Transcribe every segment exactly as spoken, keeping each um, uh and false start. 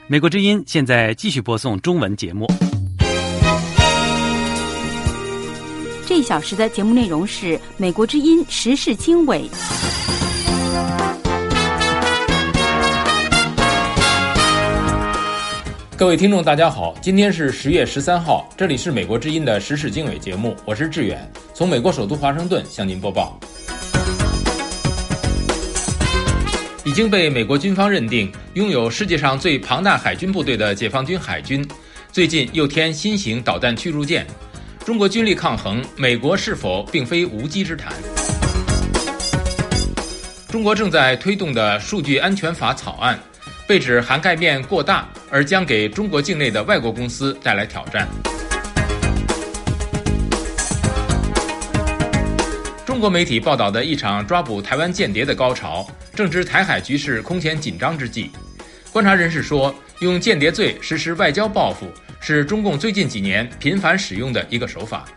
美国之音现在继续播送中文节目。 这一小时的节目内容是美国之音时事经纬。 各位听众大家好，今天是十月十三号，这里是美国之音的时事经纬节目，我是志远，从美国首都华盛顿向您播报。已经被美国军方认定拥有世界上最庞大海军部队的解放军海军，最近又添新型导弹驱逐舰。中国军力抗衡，美国是否并非无稽之谈？中国正在推动的数据安全法草案被指涵盖面过大，而将给中国境内的外国公司带来挑战。中国媒体报道的一场抓捕台湾间谍的高潮，正值台海局势空前紧张之际。观察人士说，用间谍罪实施外交报复是中共最近几年频繁使用的一个手法。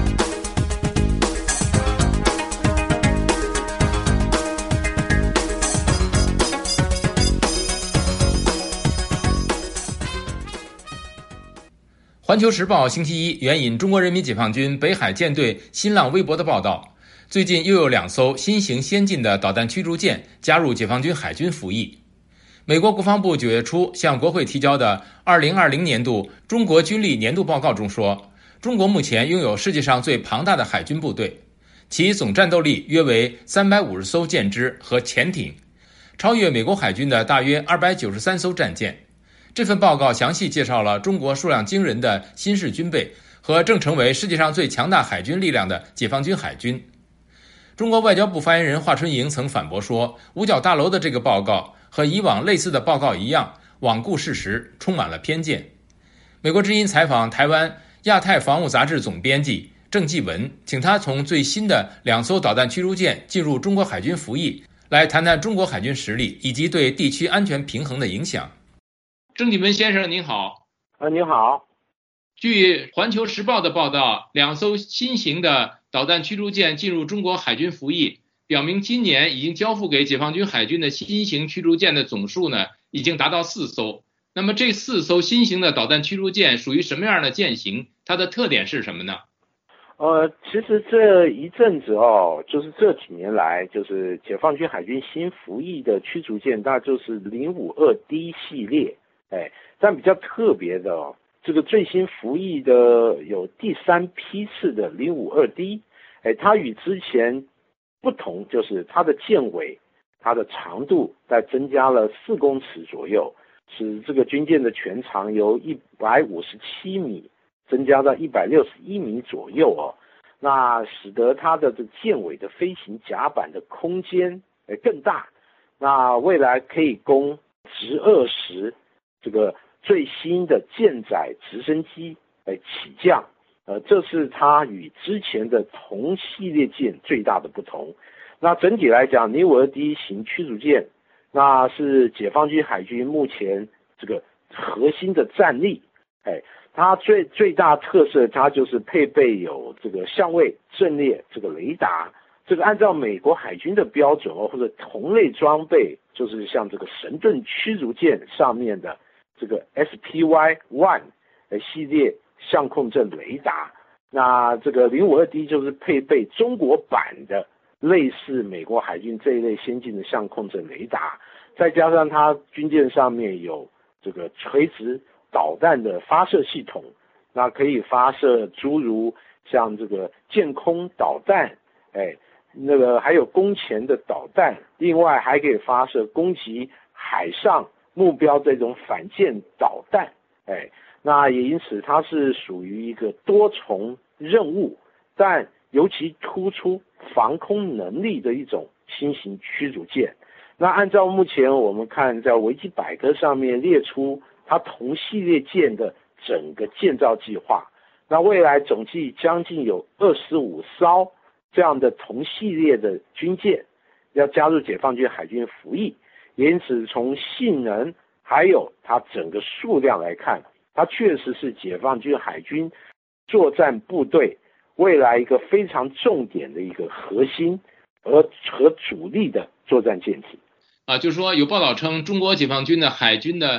环球时报星期一援引中国人民解放军北海舰队新浪微博的报道，最近又有两艘新型先进的导弹驱逐舰加入解放军海军服役。美国国防部九月初向国会提交的二零二零年度中国军力年度报告中说，中国目前拥有世界上最庞大的海军部队，其总战斗力约为三百五十艘舰只和潜艇，超越美国海军的大约二百九十三艘战舰。这份报告详细介绍了中国数量惊人的新式军备和正成为世界上最强大海军力量的解放军海军。中国外交部发言人华春莹曾反驳说，五角大楼的这个报告和以往类似的报告一样，罔顾事实，充满了偏见。美国之音采访台湾亚太防务杂志总编辑郑继文，请他从最新的两艘导弹驱逐舰进入中国海军服役，来谈谈中国海军实力以及对地区安全平衡的影响。郑继文先生您好。 呃，您好。 据环球时报的报道，两艘新型的导弹驱逐舰进入中国海军服役，表明今年已经交付给解放军海军的新型驱逐舰的总数呢，已经达到四艘。那么这四艘新型的导弹驱逐舰属于什么样的舰型？它的特点是什么呢？ 呃，其实这一阵子哦，就是这几年来，就是解放军海军新服役的驱逐舰，大概就是零五二 D 系列。哎，但比较特别的哦，这个最新服役的有第三批次的零五二 D， 哎，它与之前不同，就是它的舰尾，它的长度再增加了四公尺左右，使这个军舰的全长由一百五十七米增加到一百六十一米左右哦，那使得它的这舰尾的飞行甲板的空间哎更大，那未来可以供直二十这个最新的舰载直升机来起降，呃，这是它与之前的同系列舰最大的不同。那整体来讲，零五二 D 型驱逐舰，那是解放军海军目前这个核心的战力。哎，它最最大特色，它就是配备有这个相位阵列这个雷达。这个按照美国海军的标准哦，或者同类装备，就是像这个神盾驱逐舰上面的这个 S P Y 一 系列相控阵雷达，那这个零五二 D 就是配备中国版的类似美国海军这一类先进的相控阵雷达，再加上它军舰上面有这个垂直导弹的发射系统，那可以发射诸如像这个舰空导弹，哎，那个还有攻潜的导弹，另外还可以发射攻击海上目标这种反舰导弹，哎，那也因此它是属于一个多重任务，但尤其突出防空能力的一种新型驱逐舰。那按照目前我们看在维基百科上面列出它同系列舰的整个建造计划，那未来总计将近有二十五艘这样的同系列的军舰要加入解放军海军服役。因此从性能还有它整个数量来看，它确实是解放军海军作战部队未来一个非常重点的一个核心而和主力的作战舰体。 啊，就是说有报道称，中国解放军的海军的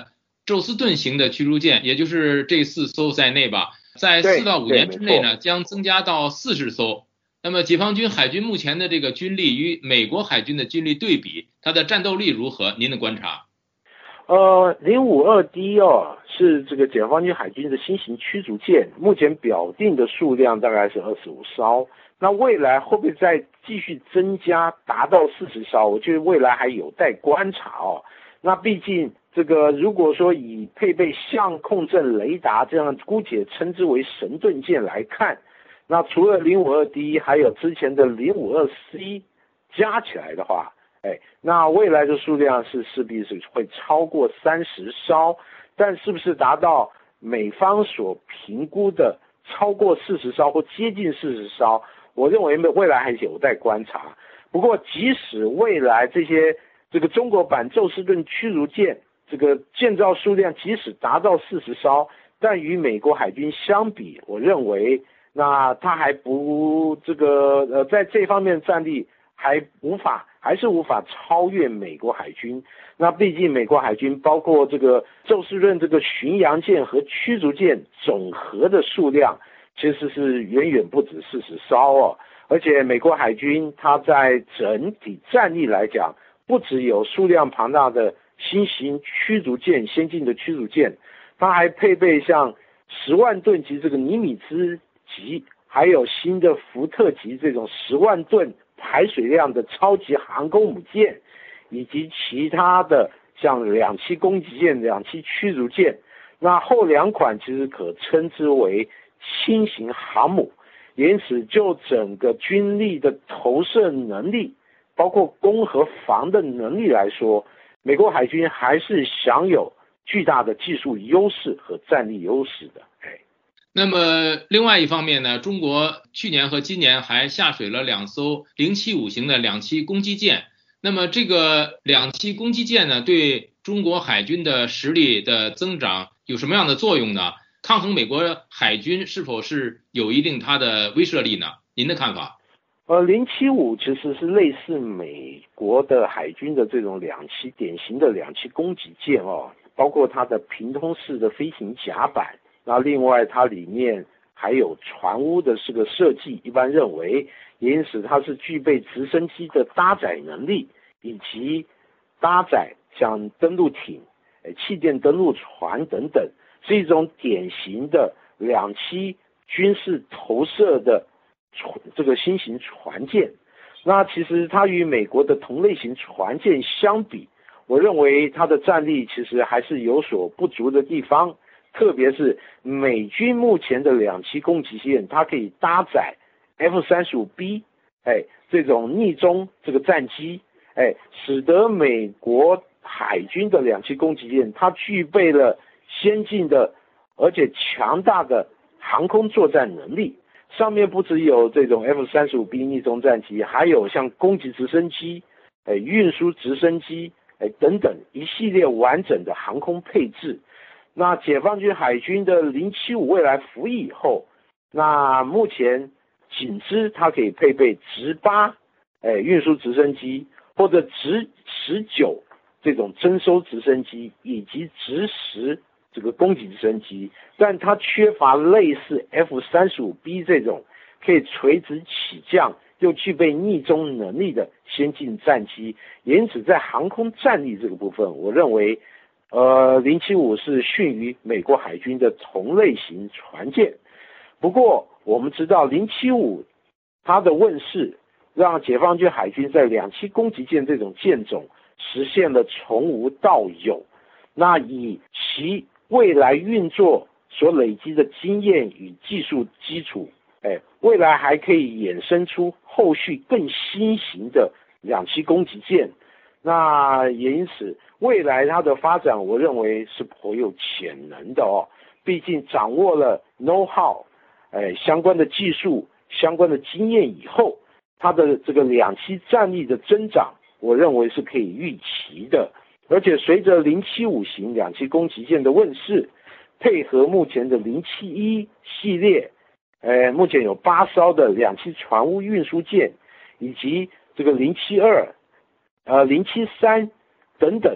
宙斯盾型的驱逐舰，也就是这四艘在内吧，在四到五年之内呢，将增加到四十艘。那么解放军海军目前的这个军力与美国海军的军力对比，它的战斗力如何？您的观察？ 呃，零五二 D 哦，是这个解放军海军的新型驱逐舰，目前表定的数量大概是二十五艘。那未来会不会再继续增加，达到四十艘？我觉得未来还有待观察哦。那毕竟这个如果说以配备相控阵雷达这样姑且称之为神盾舰来看，那除了零五二 D 还有之前的零五二 C 加起来的话，哎，那未来的数量是势必是会超过三十艘，但是不是达到美方所评估的超过四十艘或接近四十艘，我认为未来还有待观察。不过即使未来这些这个中国版宙斯盾驱逐舰这个建造数量即使达到四十艘，但与美国海军相比，我认为那它还不这个呃在这方面战力还无法还是无法超越美国海军。那毕竟美国海军包括这个宙斯盾这个巡洋舰和驱逐舰总和的数量其实是远远不止四十艘哦。而且美国海军它在整体战力来讲，不只有数量庞大的新型驱逐舰先进的驱逐舰，它还配备像十万吨级这个尼米兹级，还有新的福特级这种十万吨排水量的超级航空母舰，以及其他的像两栖攻击舰、两栖驱逐舰。那后两款其实可称之为轻型航母，因此就整个军力的投射能力，包括攻和防的能力来说，美国海军还是享有巨大的技术优势和战力优势的。哎， 那么另外一方面呢，中国去年和今年还下水了两艘零七五型的两栖攻击舰。那么这个两栖攻击舰呢，对中国海军的实力的增长有什么样的作用呢？抗衡美国海军是否是有一定它的威慑力呢？您的看法？ 呃，零七五其实是类似美国的海军的这种两栖典型的两栖攻击舰哦，包括它的平通式的飞行甲板，那另外它里面还有船坞的这个设计，一般认为，因此它是具备直升机的搭载能力，以及搭载像登陆艇、气垫登陆船等等，是一种典型的两栖军事投射的这个新型船舰。那其实它与美国的同类型船舰相比，我认为它的战力其实还是有所不足的地方，特别是美军目前的两栖攻击舰，它可以搭载 F 三十五 B 哎这种逆中这个战机，哎使得美国海军的两栖攻击舰它具备了先进的而且强大的航空作战能力。上面不只有这种 F 三十五 B 逆中战机，还有像攻击直升机、哎运输直升机、哎等等一系列完整的航空配置。那解放军海军的零七五未来服役以后，那目前仅知它可以配备直八哎运输直升机，或者直十九这种征收直升机，以及直十这个攻击直升机，但它缺乏类似 F 三十五 B 这种可以垂直起降又具备逆中能力的先进战机。因此在航空战力这个部分，我认为呃零七五是逊于美国海军的同类型船舰。不过我们知道零七五它的问世，让解放军海军在两栖攻击舰这种舰种实现了从无到有。那以其未来运作所累积的经验与技术基础，哎，未来还可以衍生出后续更新型的两栖攻击舰。那也因此未来它的发展，我认为是颇有潜能的哦。毕竟掌握了 know how， 哎，相关的技术、相关的经验以后，它的这个两栖战力的增长，我认为是可以预期的。而且随着零七五型两栖攻击舰的问世，配合目前的零七一系列，呃，目前有八艘的两栖船坞运输舰，以及这个零七二、呃零七三等等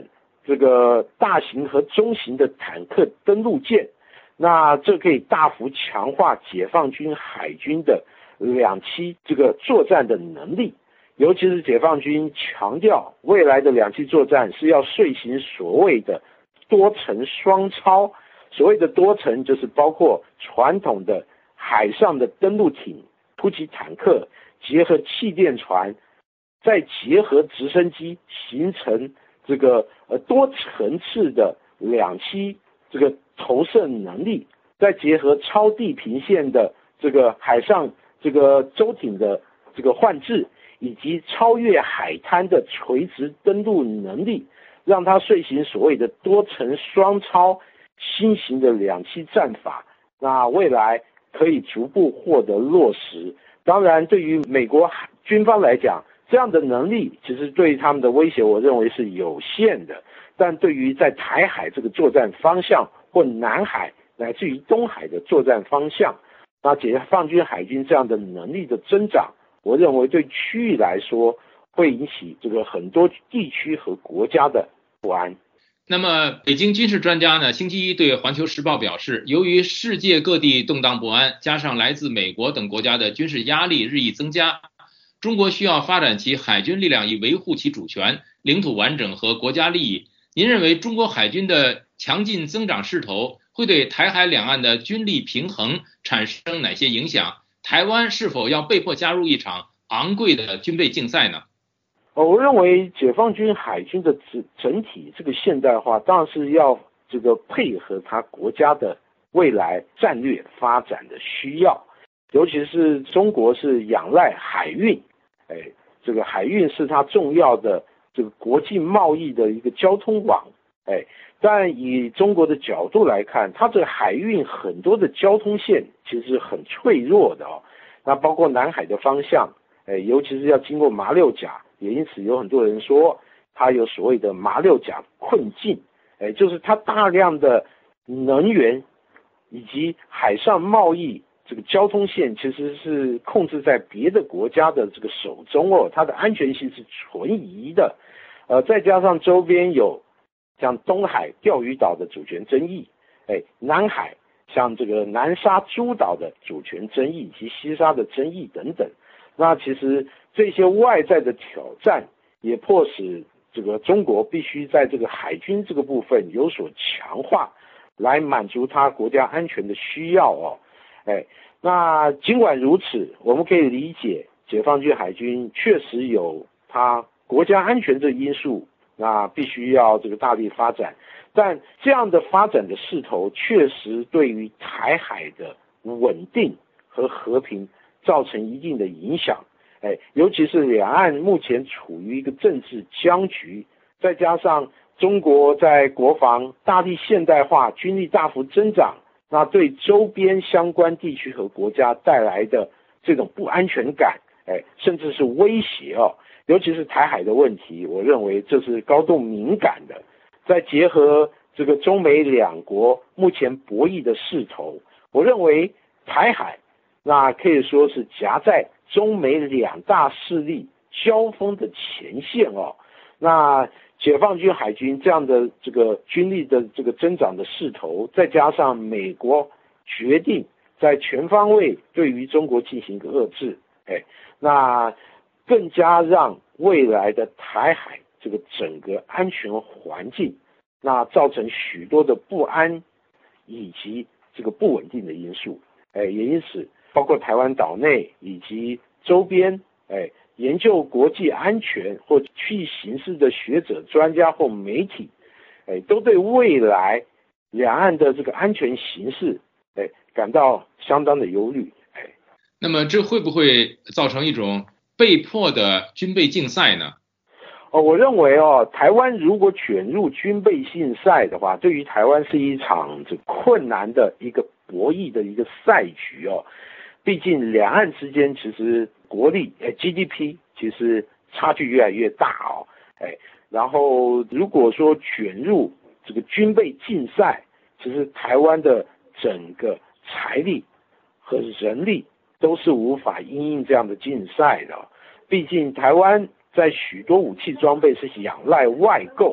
这个大型和中型的坦克登陆舰，那这可以大幅强化解放军海军的两栖这个作战的能力。尤其是解放军强调未来的两栖作战是要遂行所谓的多层双超，所谓的多层就是包括传统的海上的登陆艇、突击坦克，结合气垫船，再结合直升机，形成这个呃多层次的两栖这个投射能力，再结合超地平线的这个海上这个舟艇的这个换置，以及超越海滩的垂直登陆能力，让它遂行所谓的多层双超新型的两栖战法，那未来可以逐步获得落实。当然对于美国军方来讲，这样的能力其实对他们的威胁我认为是有限的，但对于在台海这个作战方向或南海乃至于东海的作战方向，那解放军海军这样的能力的增长，我认为对区域来说会引起这个很多地区和国家的不安。 那么北京军事专家呢，星期一对环球时报表示，由于世界各地动荡不安，加上来自美国等国家的军事压力日益增加，中国需要发展其海军力量以维护其主权、领土完整和国家利益。您认为中国海军的强劲增长势头会对台海两岸的军力平衡产生哪些影响？台湾是否要被迫加入一场昂贵的军备竞赛呢？ 我认为解放军海军的整整体这个现代化，当然是要这个配合他国家的未来战略发展的需要，尤其是中国是仰赖海运，哎，这个海运是它重要的这个国际贸易的一个交通网，哎，但以中国的角度来看，它这个海运很多的交通线其实很脆弱的哦，那包括南海的方向，哎，尤其是要经过马六甲。也因此有很多人说它有所谓的马六甲困境，哎，就是它大量的能源以及海上贸易这个交通线其实是控制在别的国家的这个手中哦，它的安全性是存疑的，呃，再加上周边有像东海钓鱼岛的主权争议，哎，南海像这个南沙诸岛的主权争议以及西沙的争议等等，那其实这些外在的挑战也迫使这个中国必须在这个海军这个部分有所强化，来满足他国家安全的需要哦。哎，那尽管如此，我们可以理解解放军海军确实有他国家安全这因素，那必须要这个大力发展，但这样的发展的势头确实对于台海的稳定和和平造成一定的影响。哎，尤其是两岸目前处于一个政治僵局，再加上中国在国防大力现代化，军力大幅增长，那对周边相关地区和国家带来的这种不安全感，哎，甚至是威胁哦。尤其是台海的问题，我认为这是高度敏感的。再结合这个中美两国目前博弈的势头，我认为台海那可以说是夹在中美两大势力交锋的前线哦。那解放军海军这样的这个军力的这个增长的势头，再加上美国决定在全方位对于中国进行一个遏制，哎，那更加让未来的台海这个整个安全环境，那造成许多的不安以及这个不稳定的因素，哎，也因此包括台湾岛内以及周边，哎，研究国际安全或区域形势的学者、专家或媒体，哎，都对未来两岸的这个安全形势，哎，感到相当的忧虑，哎。 那么这会不会造成一种被迫的军备竞赛呢？ 哦，我认为哦，台湾如果卷入军备竞赛的话，对于台湾是一场这困难的一个博弈的一个赛局哦。毕竟两岸之间其实国力、哎 G D P 其实差距越来越大哦，哎，然后如果说卷入这个军备竞赛，其实台湾的整个财力和人力都是无法因应这样的竞赛的。毕竟台湾在许多武器装备是仰赖外购，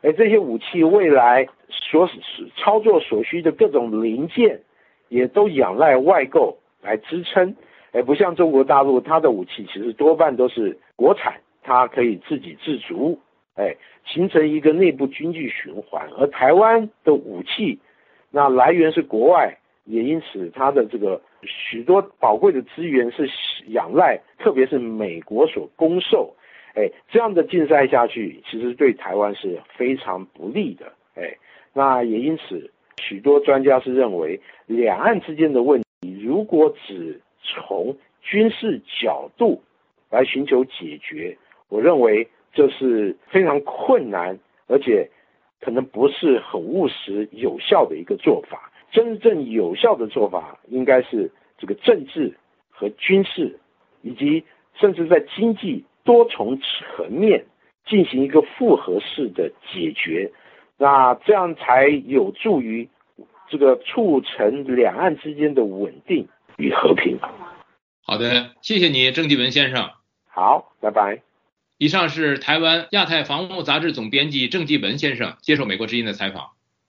哎，这些武器未来所操作所需的各种零件，也都仰赖外购来支撑。哎，不像中国大陆，它的武器其实多半都是国产，它可以自给自足，哎，形成一个内部经济循环。而台湾的武器，那来源是国外，也因此它的这个许多宝贵的资源是仰赖，特别是美国所供售。哎，这样的竞赛下去，其实对台湾是非常不利的。哎，那也因此，许多专家是认为，两岸之间的问题，如果只从军事角度来寻求解决，我认为这是非常困难，而且可能不是很务实有效的一个做法。真正有效的做法应该是这个政治和军事，以及甚至在经济多重层面进行一个复合式的解决，那这样才有助于这个促成两岸之间的稳定与和平。 好的，谢谢你，郑继文先生。 好，拜拜。 以上是台湾亚太防务杂志总编辑郑继文先生接受美国之音的采访。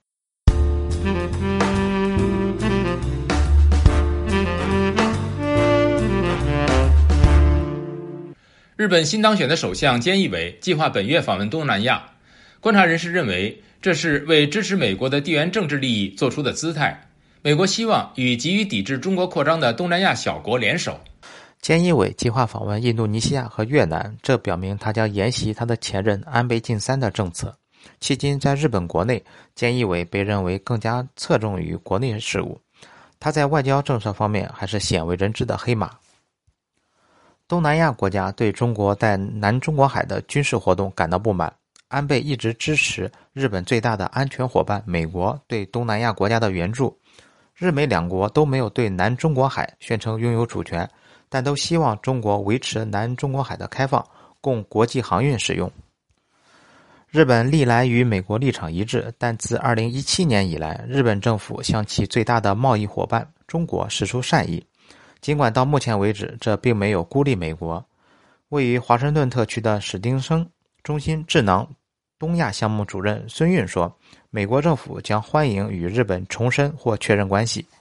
日本新当选的首相菅义伟计划本月访问东南亚，观察人士认为，这是为支持美国的地缘政治利益做出的姿态。美国希望与急于抵制中国扩张的东南亚小国联手。 菅义伟计划访问印度尼西亚和越南，这表明他将沿袭他的前任安倍晋三的政策。迄今在日本国内，菅义伟被认为更加侧重于国内事务，他在外交政策方面还是鲜为人知的黑马。东南亚国家对中国在南中国海的军事活动感到不满，安倍一直支持日本最大的安全伙伴美国对东南亚国家的援助。日美两国都没有对南中国海宣称拥有主权，但都希望中国维持南中国海的开放，供国际航运使用。日本历来与美国立场一致，但自二零一七年以来，日本政府向其最大的贸易伙伴中国释出善意。尽管到目前为止，这并没有孤立美国。位于华盛顿特区的史丁生中心智囊东亚项目主任孙运说，美国政府将欢迎与日本重申或确认关系。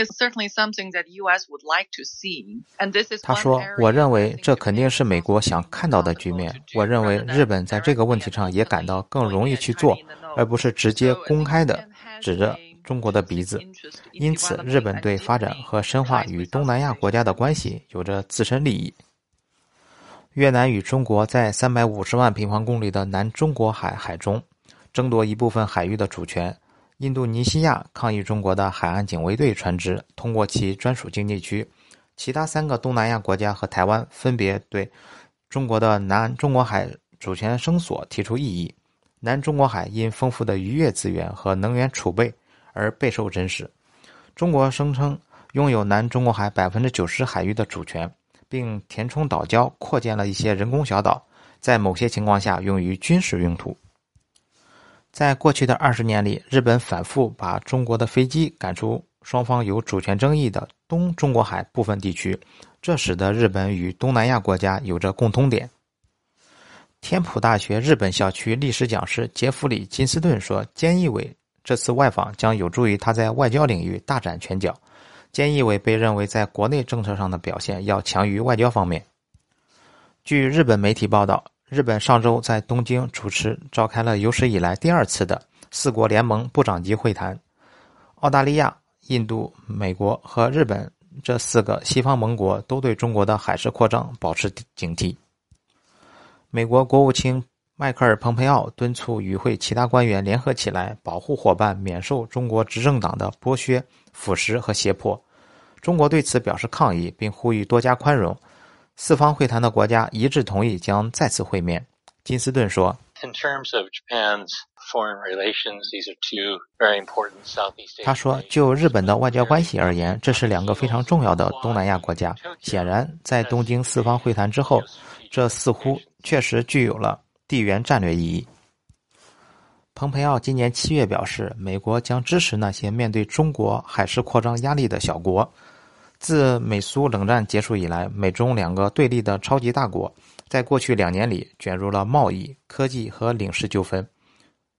他说，我认为这肯定是美国想看到的局面。我认为日本在这个问题上也感到更容易去做，而不是直接公开的指着中国的鼻子。因此，日本对发展和深化与东南亚国家的关系有着自身利益。越南与中国在三百五十万平方公里的南中国海海中争夺一部分海域的主权。印度尼西亚抗议中国的海岸警卫队船只通过其专属经济区。其他三个东南亚国家和台湾分别对中国的南中国海主权声索提出异议。南中国海因丰富的渔业资源和能源储备而备受珍视。中国声称拥有南中国海 百分之九十 海域的主权，并填充岛礁，扩建了一些人工小岛，在某些情况下用于军事用途。在过去的二十年里，日本反复把中国的飞机赶出双方有主权争议的东中国海部分地区，这使得日本与东南亚国家有着共通点。天普大学日本校区历史讲师杰弗里·金斯顿说，菅义伟这次外访将有助于他在外交领域大展拳脚。菅义伟被认为在国内政策上的表现要强于外交方面。据日本媒体报道，日本上周在东京主持召开了有史以来第二次的四国联盟部长级会谈。澳大利亚、印度、美国和日本这四个西方盟国都对中国的海事扩张保持警惕。美国国务卿迈克尔·蓬佩奥敦促与会其他官员联合起来，保护伙伴免受中国执政党的剥削、腐蚀和胁迫。中国对此表示抗议，并呼吁多加宽容。四方会谈的国家一致同意将再次会面。金斯顿说， In terms of Japan's foreign relations, these are two very important Southeast Asian 他说，就日本的外交关系而言，这是两个非常重要的东南亚国家。显然，在东京四方会谈之后，这似乎确实具有了地缘战略意义。蓬佩奥今年七月表示，美国将支持那些面对中国海事扩张压力的小国。自美苏冷战结束以来，美中两个对立的超级大国在过去两年里卷入了贸易、科技和领事纠纷。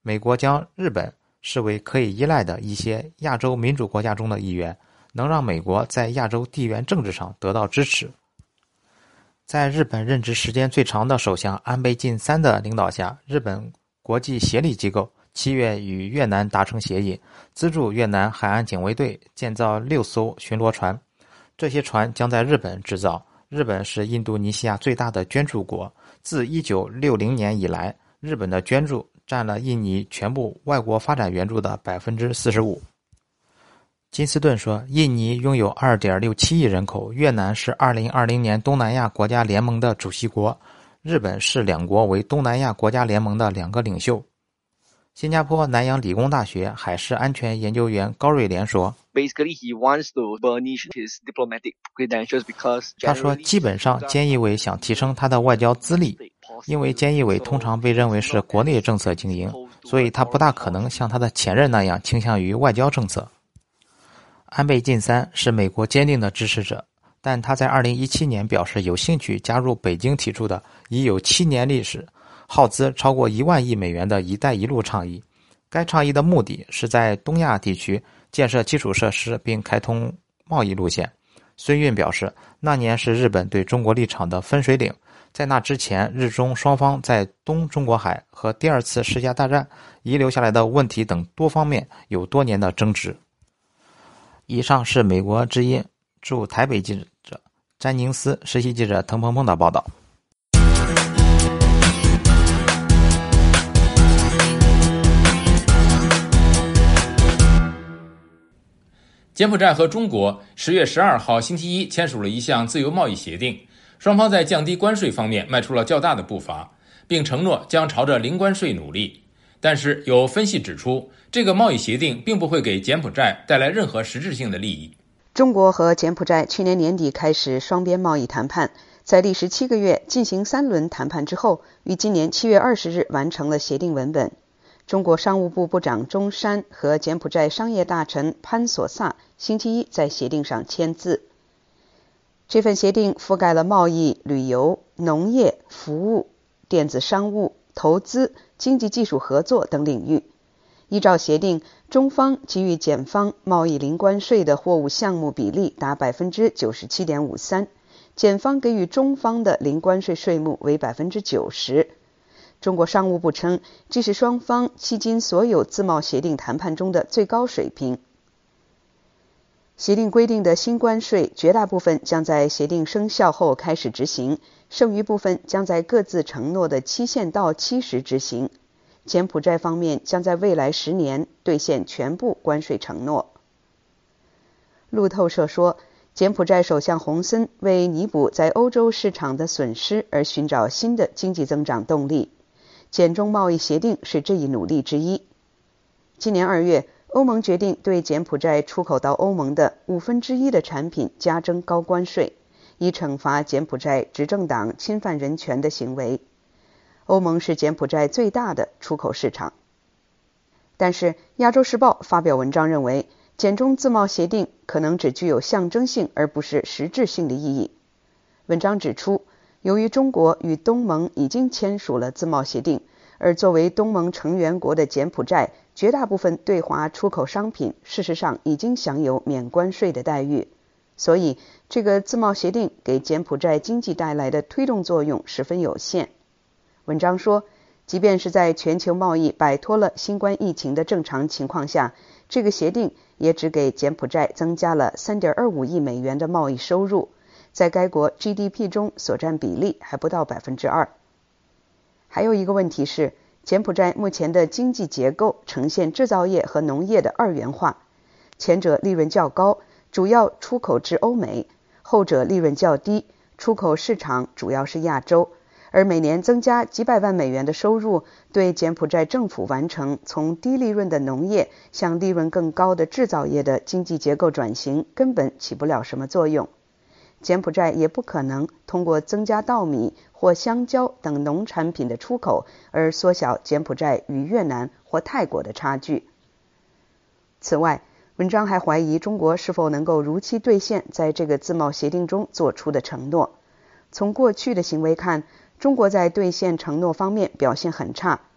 美国将日本视为可以依赖的一些亚洲民主国家中的一员，能让美国在亚洲地缘政治上得到支持。在日本任职时间最长的首相安倍晋三的领导下，日本国际协力机构七月与越南达成协议，资助越南海岸警卫队建造六艘巡逻船，这些船将在日本制造。日本是印度尼西亚最大的捐助国，自一九六零年以来，日本的捐助占了印尼全部外国发展援助的 百分之四十五。 金斯顿说，印尼拥有 二点六七亿人口，越南是二零二零年东南亚国家联盟的主席国，日本视两国为东南亚国家联盟的两个领袖。新加坡南洋理工大学海事安全研究员高瑞莲说， Basically, he wants to burnish his diplomatic credentials because 他说基本上菅义伟想提升他的外交资历，因为菅义伟通常被认为是国内政策精英，所以他不大可能像他的前任那样倾向于外交政策。安倍晋三是美国坚定的支持者，但他在二零一七年表示有兴趣加入北京提出的已有七年历史、耗资超过一万亿美元的一带一路倡议。该倡议的目的是在东亚地区建设基础设施并开通贸易路线。孙运表示，那年是日本对中国立场的分水岭，在那之前，日中双方在东中国海和第二次世界大战遗留下来的问题等多方面有多年的争执。以上是美国之音驻台北记者詹宁斯、实习记者滕鹏鹏的报道。 柬埔寨和中国十月十二号星期一签署了一项自由贸易协定，双方在降低关税方面迈出了较大的步伐，并承诺将朝着零关税努力。但是有分析指出，这个贸易协定并不会给柬埔寨带来任何实质性的利益。 中国和柬埔寨去年年底开始双边贸易谈判，在历时七个月进行三轮谈判之后，于今年七月二十日完成了协定文本。中国商务部部长钟山和柬埔寨商业大臣潘索萨星期一在协定上签字。这份协定覆盖了贸易、旅游、农业、服务、电子商务、投资、经济技术合作等领域。依照协定，中方给予柬方贸易零关税的货物项目比例达 百分之九十七点五三， 检方给予中方的零关税税目为 百分之九十。中国商务部称，这是双方迄今所有自贸协定谈判中的最高水平。协定规定的新关税绝大部分将在协定生效后开始执行，剩余部分将在各自承诺的期限到期时执行。柬埔寨方面将在未来十年兑现全部关税承诺。路透社说，柬埔寨首相洪森为弥补在欧洲市场的损失而寻找新的经济增长动力。柬中贸易协定是这一努力之一。今年二月，欧盟决定对柬埔寨出口到欧盟的五分之一的产品加征高关税，以惩罚柬埔寨执政党侵犯人权的行为。欧盟是柬埔寨最大的出口市场。但是，《亚洲时报》发表文章认为，柬中自贸协定可能只具有象征性而不是实质性的意义。文章指出，由于中国与东盟已经签署了自贸协定，而作为东盟成员国的柬埔寨，绝大部分对华出口商品事实上已经享有免关税的待遇，所以这个自贸协定给柬埔寨经济带来的推动作用十分有限。文章说，即便是在全球贸易摆脱了新冠疫情的正常情况下，这个协定也只给柬埔寨增加了 三点二五亿美元的贸易收入，在该国 G D P 中所占比例还不到 百分之二。 还有一个问题是，柬埔寨目前的经济结构呈现制造业和农业的二元化，前者利润较高，主要出口至欧美，后者利润较低，出口市场主要是亚洲。而每年增加几百万美元的收入，对柬埔寨政府完成从低利润的农业向利润更高的制造业的经济结构转型根本起不了什么作用。柬埔寨也不可能通过增加稻米或香蕉等农产品的出口而缩小柬埔寨与越南或泰国的差距。此外，文章还怀疑中国是否能够如期兑现在这个自贸协定中做出的承诺。从过去的行为看，中国在兑现承诺方面表现很差，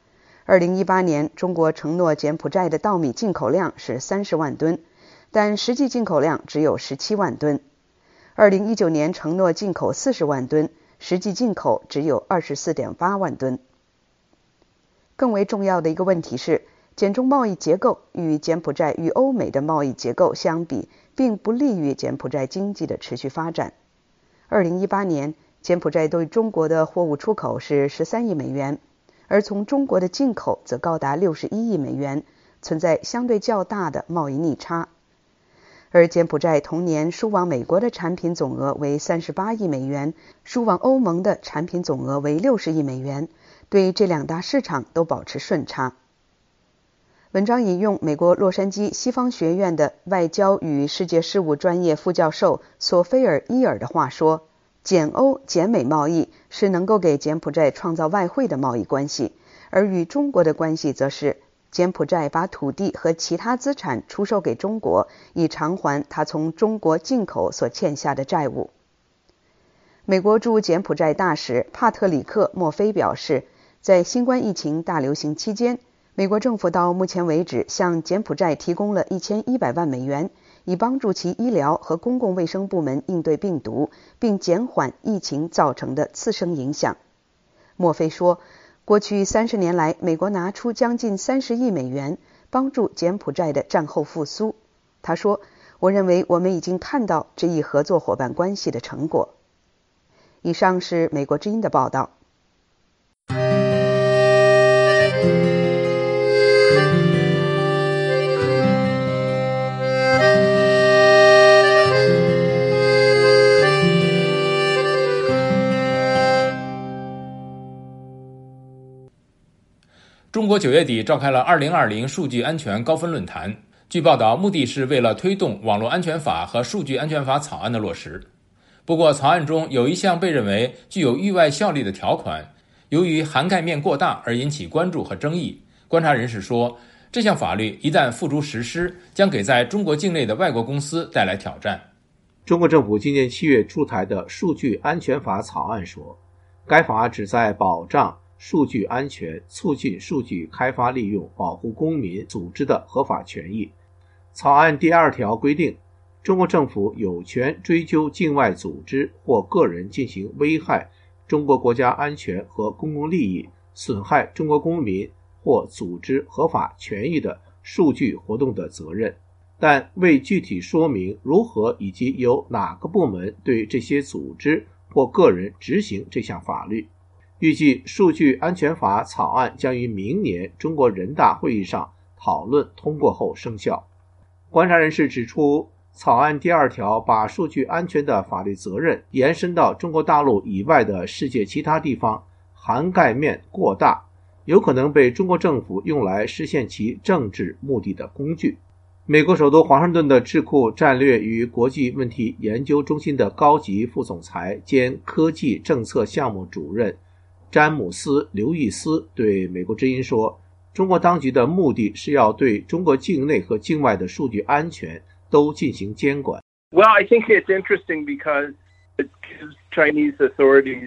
二零一八年，中国承诺柬埔寨的稻米进口量是三十万吨，但实际进口量只有十七万吨。二零一九年承诺进口四十万吨，实际进口只有二十四点八万吨。更为重要的一个问题是，柬中贸易结构与柬埔寨与欧美的贸易结构相比，并不利于柬埔寨经济的持续发展。二零一八年，柬埔寨对中国的货物出口是十三亿美元，而从中国的进口则高达六十一亿美元，存在相对较大的贸易逆差。而柬埔寨同年输往美国的产品总额为三十八亿美元，输往欧盟的产品总额为六十亿美元，对这两大市场都保持顺差。文章引用美国洛杉矶西方学院的外交与世界事务专业副教授索菲尔·伊尔的话说，柬欧柬美贸易是能够给柬埔寨创造外汇的贸易关系，而与中国的关系则是柬埔寨把土地和其他资产出售给中国，以偿还他从中国进口所欠下的债务。美国驻柬埔寨大使帕特里克·墨菲表示，在新冠疫情大流行期间，美国政府到目前为止向柬埔寨提供了一千一百万美元，以帮助其医疗和公共卫生部门应对病毒，并减缓疫情造成的次生影响。墨菲说，过去三十年来，美国拿出将近三十亿美元帮助柬埔寨的战后复苏。他说，我认为我们已经看到这一合作伙伴关系的成果。以上是美国之音的报道。 中国九月底召开了二零二零数据安全高分论坛，据报道，目的是为了推动网络安全法和数据安全法草案的落实。不过，草案中有一项被认为具有域外效力的条款，由于涵盖面过大而引起关注和争议。观察人士说，这项法律一旦付诸实施，将给在中国境内的外国公司带来挑战。 中国政府今年七月出台的数据安全法草案说，该法旨在保障数据安全，促进数据开发利用，保护公民组织的合法权益。草案第二条规定，中国政府有权追究境外组织或个人进行危害中国国家安全和公共利益、损害中国公民或组织合法权益的数据活动的责任，但未具体说明如何以及由哪个部门对这些组织或个人执行这项法律。预计数据安全法草案将于明年中国人大会议上讨论通过后生效。观察人士指出，草案第二条把数据安全的法律责任延伸到中国大陆以外的世界其他地方，涵盖面过大，有可能被中国政府用来实现其政治目的的工具。美国首都华盛顿的智库战略与国际问题研究中心的高级副总裁兼科技政策项目主任詹姆斯·刘易斯对美国之音说，中国当局的目的是要对中国境内和境外的数据安全都进行监管。 Well, I think it's interesting because it gives Chinese authorities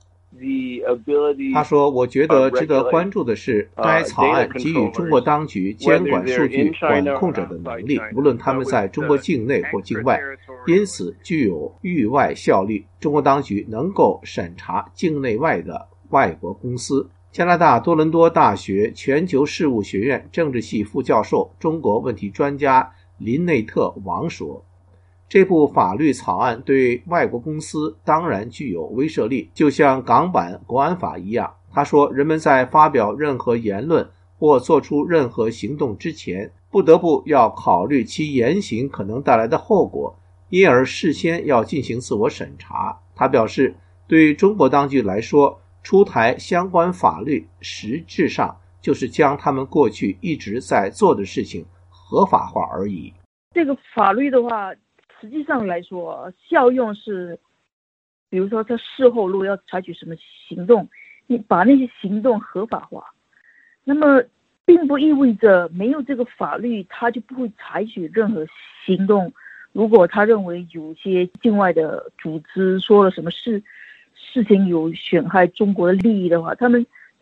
the ability. 他说，我觉得值得关注的是，该草案给予中国当局监管数据管控者的能力，无论他们在中国境内或境外，因此具有域外效力。中国当局能够审查境内外的外国公司。加拿大多伦多大学全球事务学院政治系副教授、中国问题专家林内特王说，这部法律草案对外国公司当然具有威慑力，就像港版国安法一样。他说，人们在发表任何言论或做出任何行动之前，不得不要考虑其言行可能带来的后果，因而事先要进行自我审查。他表示，对中国当局来说，出台相关法律实质上就是将他们过去一直在做的事情合法化而已。 这个法律的话，实际上来说效用是，比如说在事后如果要采取什么行动，你把那些行动合法化，那么并不意味着没有这个法律他就不会采取任何行动。如果他认为有些境外的组织说了什么事事情有损害中国的利益的话，他们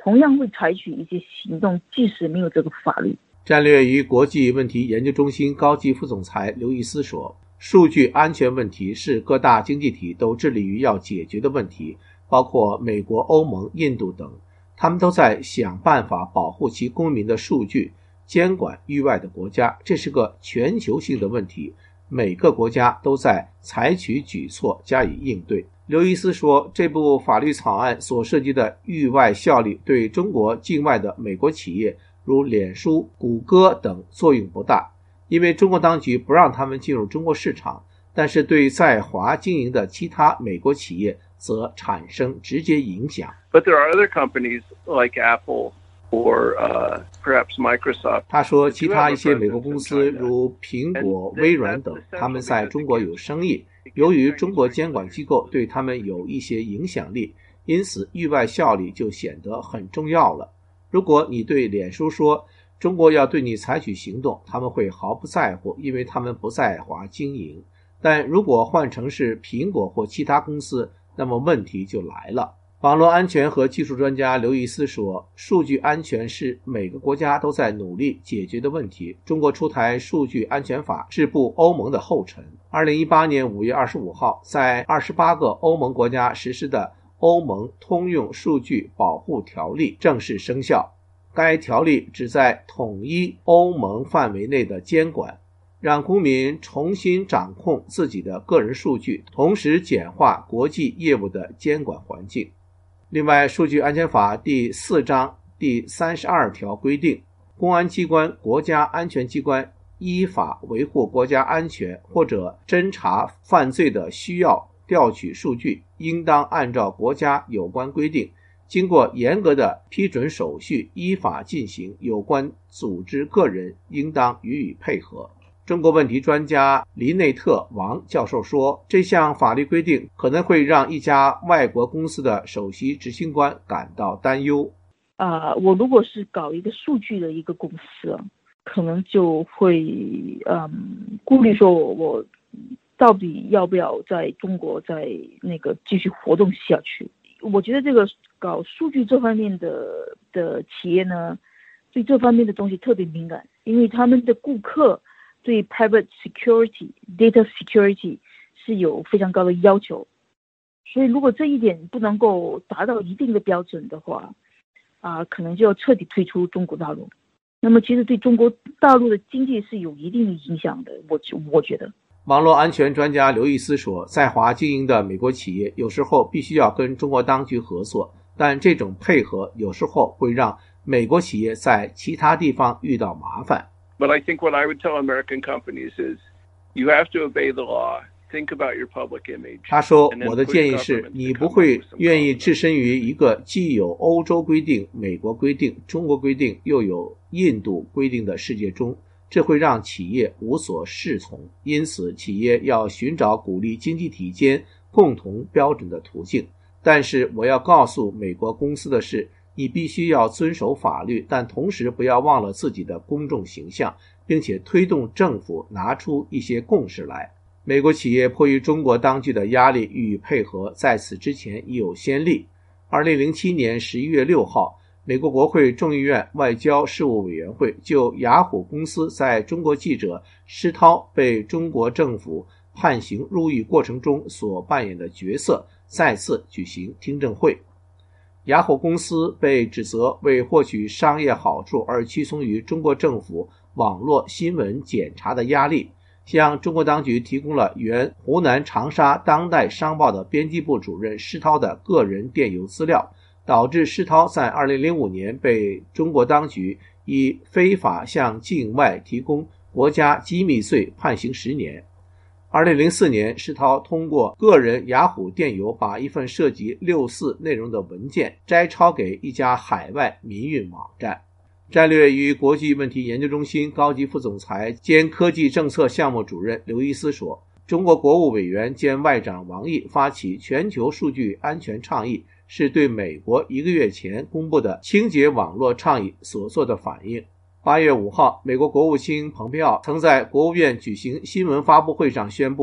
同样会采取一些行动，即使没有这个法律。 战略与国际问题研究中心高级副总裁刘易斯说，数据安全问题是各大经济体都致力于要解决的问题，包括美国、欧盟、印度等，他们都在想办法保护其公民的数据，监管域外的国家，这是个全球性的问题，每个国家都在采取举措加以应对。刘易斯说，这部法律草案所涉及的域外效力对中国境外的美国企业如脸书、谷歌等作用不大，因为中国当局不让他们进入中国市场，但是对在华经营的其他美国企业则产生直接影响。 But there are other companies like Apple or uh, perhaps Microsoft. 他说，其他一些美国公司如苹果、微软等，他们在中国有生意，由于中国监管机构对他们有一些影响力，因此域外效力就显得很重要了。如果你对脸书说中国要对你采取行动，他们会毫不在乎，因为他们不在华经营。但如果换成是苹果或其他公司，那么问题就来了。网络安全和技术专家刘易斯说，数据安全是每个国家都在努力解决的问题。中国出台数据安全法是步欧盟的后尘。二零一八年五月二十五号，在二十八个欧盟国家实施的欧盟通用数据保护条例正式生效。该条例旨在统一欧盟范围内的监管，让公民重新掌控自己的个人数据，同时简化国际业务的监管环境。另外，数据安全法第四章第三十二条规定，公安机关、国家安全机关依法维护国家安全或者侦查犯罪的需要调取数据，应当按照国家有关规定，经过严格的批准手续依法进行，有关组织个人应当予以配合。中国问题专家黎内特王教授说，这项法律规定可能会让一家外国公司的首席执行官感到担忧。 啊、呃，我如果是搞一个数据的一个公司，可能就会嗯顾虑说我我到底要不要在中国在那个继续活动下去。我觉得这个搞数据这方面的的企业呢，对这方面的东西特别敏感，因为他们的顾客对 private security、data security 是有非常高的要求，所以如果这一点不能够达到一定的标准的话，啊、呃，可能就要彻底退出中国大陆。那么其实对中国大陆的经济是有一定的影响的，我我觉得。 网络安全专家刘易斯说，在华经营的美国企业有时候必须要跟中国当局合作，但这种配合有时候会让美国企业在其他地方遇到麻烦。 But I think what I would tell American companies is you have to obey the law, think about your public image. 他说，我的建议是，你不会愿意置身于一个既有欧洲规定、美国规定、中国规定，又有印度规定的世界中，这会让企业无所适从。因此，企业要寻找鼓励经济体间共同标准的途径。但是我要告诉美国公司的是，你必须要遵守法律，但同时不要忘了自己的公众形象，并且推动政府拿出一些共识来。美国企业迫于中国当局的压力予以配合，在此之前已有先例。二零零七年十一月六号，美国国会众议院外交事务委员会就雅虎公司在中国记者施涛被中国政府判刑入狱过程中所扮演的角色再次举行听证会。雅虎公司被指责为获取商业好处而屈从于中国政府网络新闻检查的压力，向中国当局提供了原湖南长沙当代商报的编辑部主任施涛的个人电邮资料，导致施涛在二零零五年被中国当局以非法向境外提供国家机密罪判刑十年。二零零四年，施涛通过个人雅虎电邮把一份涉及六四内容的文件摘抄给一家海外民运网站。战略与国际问题研究中心高级副总裁兼科技政策项目主任刘易斯说，中国国务委员兼外长王毅发起全球数据安全倡议，是对美国一个月前公布的清洁网络倡议所做的反应。八月五号，美国国务卿蓬佩奥曾在国务院举行新闻发布会上宣布，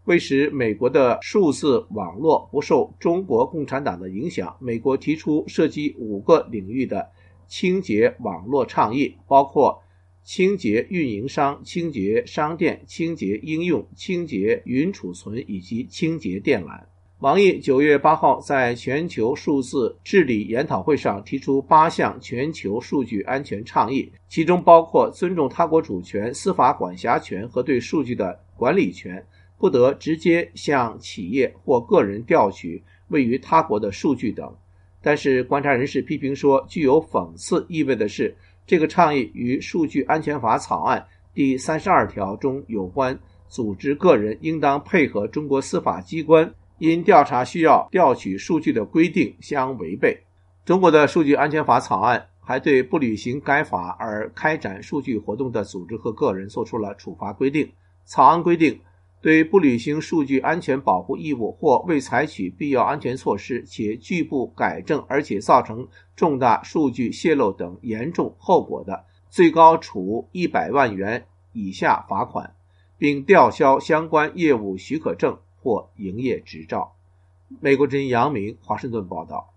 为使美国的数字网络不受中国共产党的影响，美国提出涉及五个领域的清洁网络倡议，包括清洁运营商、清洁商店、清洁应用、清洁云储存以及清洁电缆。网易九月八号在全球数字治理研讨会上提出八项全球数据安全倡议，其中包括尊重他国主权、司法管辖权和对数据的管理权，不得直接向企业或个人调取位于他国的数据等。但是观察人士批评说，具有讽刺意味的是，这个倡议与数据安全法草案第三十二条中有关组织个人应当配合中国司法机关因调查需要调取数据的规定相违背。中国的数据安全法草案还对不履行该法而开展数据活动的组织和个人作出了处罚规定。草案规定，对不履行数据安全保护义务或未采取必要安全措施且拒不改正而且造成重大数据泄露等严重后果的，最高处一百万元以下罚款，并吊销相关业务许可证或营业执照。美国之音杨明华盛顿报道。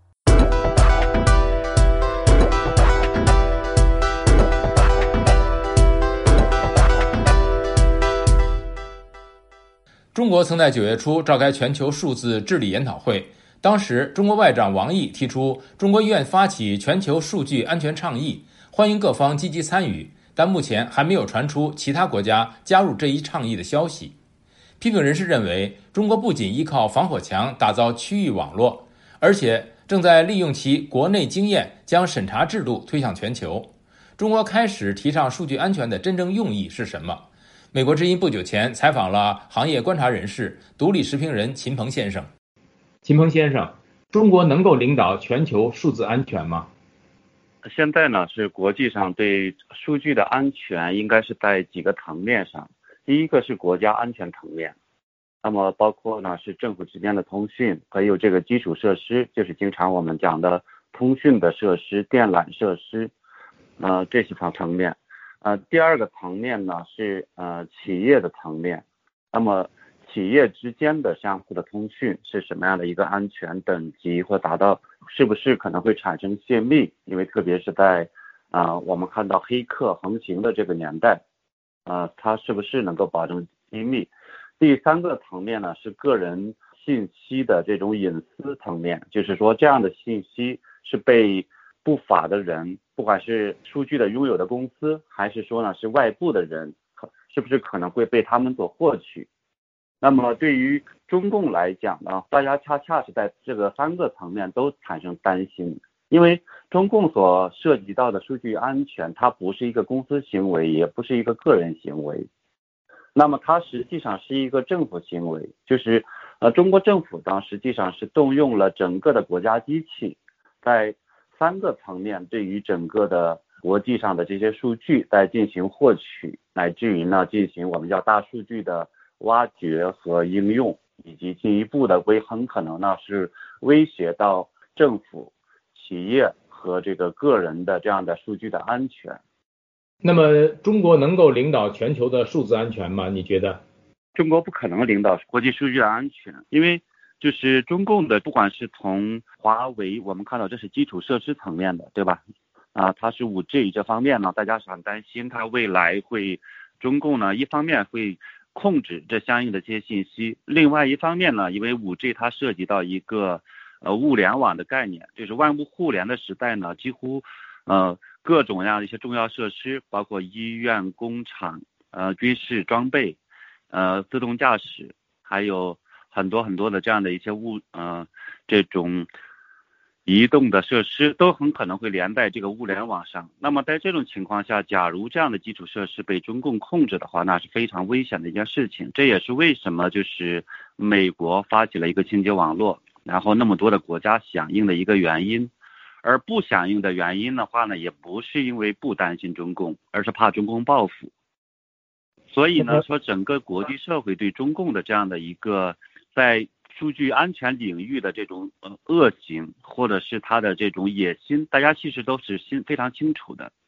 中国曾在九月初召开全球数字治理研讨会，当时中国外长王毅提出，中国愿发起全球数据安全倡议，欢迎各方积极参与，但目前还没有传出其他国家加入这一倡议的消息。批评人士认为，中国不仅依靠防火墙打造区域网络，而且正在利用其国内经验将审查制度推向全球。中国开始提倡数据安全的真正用意是什么？美国之音不久前采访了行业观察人士、独立时评人秦鹏先生。 秦鹏先生，中国能够领导全球数字安全吗？ 现在呢，是国际上对数据的安全应该是在几个层面上。第一个是国家安全层面，那么包括呢是政府之间的通讯，还有这个基础设施，就是经常我们讲的通讯的设施、电缆设施，呃，这些层层面。呃，第二个层面呢是呃企业的层面，那么企业之间的相互的通讯是什么样的一个安全等级，或达到是不是可能会产生泄密？因为特别是在啊、呃、我们看到黑客横行的这个年代，呃，它是不是能够保证机密？第三个层面呢是个人信息的这种隐私层面，就是说这样的信息是被不法的人，不管是数据的拥有的公司，还是说呢是外部的人，是不是可能会被他们所获取？那么对于中共来讲呢，大家恰恰是在这个三个层面都产生担心，因为中共所涉及到的数据安全，它不是一个公司行为，也不是一个个人行为，那么它实际上是一个政府行为，就是呃中国政府呢实际上是动用了整个的国家机器，在三个层面对于整个的国际上的这些数据在进行获取，乃至于呢进行我们叫大数据的挖掘和应用，以及进一步的威很可能呢是威胁到政府、企业和这个个人的这样的数据的安全。 那么中国能够领导全球的数字安全吗？你觉得？ 中国不可能领导国际数据的安全，因为就是中共的不管是从华为，我们看到这是基础设施层面的，对吧？啊，它是 五 G 这方面呢，大家是很担心它未来会，中共呢一方面会控制这相应的这些信息，另外一方面呢，因为 五 G 它涉及到一个呃物联网的概念，就是万物互联的时代呢，几乎呃各种各样的一些重要设施，包括医院、工厂、呃军事装备、呃自动驾驶，还有很多很多的这样的一些物呃这种移动的设施都很可能会连在这个物联网上。那么在这种情况下，假如这样的基础设施被中共控制的话，那是非常危险的一件事情。这也是为什么就是美国发起了一个清洁网络，然后那么多的国家响应的一个原因。而不响应的原因的话呢，也不是因为不担心中共，而是怕中共报复。所以呢，说整个国际社会对中共的这样的一个在数据安全领域的这种呃恶行，或者是他的这种野心，大家其实都是心非常清楚的。